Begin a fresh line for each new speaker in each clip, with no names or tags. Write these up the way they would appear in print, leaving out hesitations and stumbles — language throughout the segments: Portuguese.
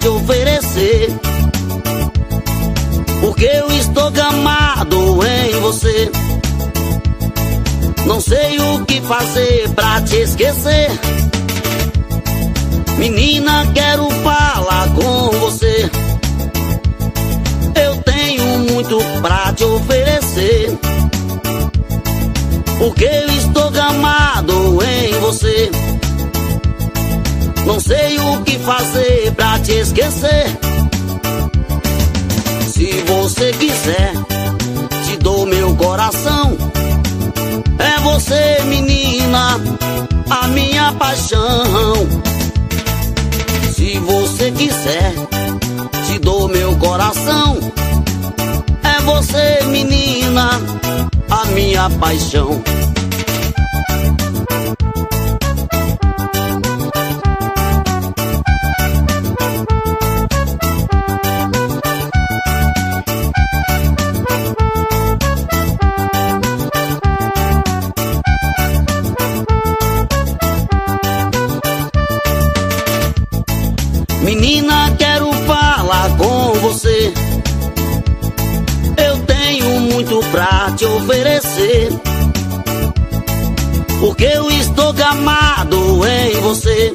te oferecer, porque eu estou gamado em você. Não sei o que fazer pra te esquecer. Menina, quero falar com você. Eu tenho muito pra te oferecer, porque eu estou gamado em você. Não sei o que fazer pra te esquecer. Se você quiser, te dou meu coração. É você, menina, a minha paixão. Se você quiser, te dou meu coração. É você, menina, a minha paixão. Menina, quero falar com você. Eu tenho muito pra te oferecer, porque eu estou gamado em você.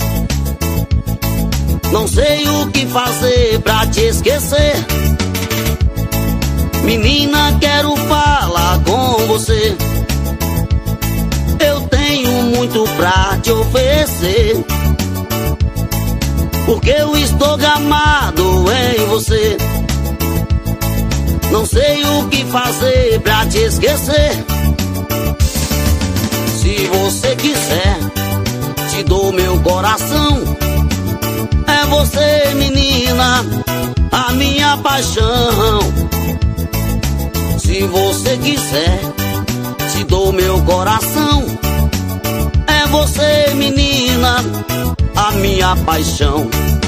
Não sei o que fazer pra te esquecer. Menina, quero falar com você. Eu tenho muito pra te oferecer, porque eu estou gamado em você. Não sei o que fazer pra te esquecer. Se você quiser, te dou meu coração. É você, menina, a minha paixão. Se você quiser, te dou meu coração. É você, menina, a minha paixão.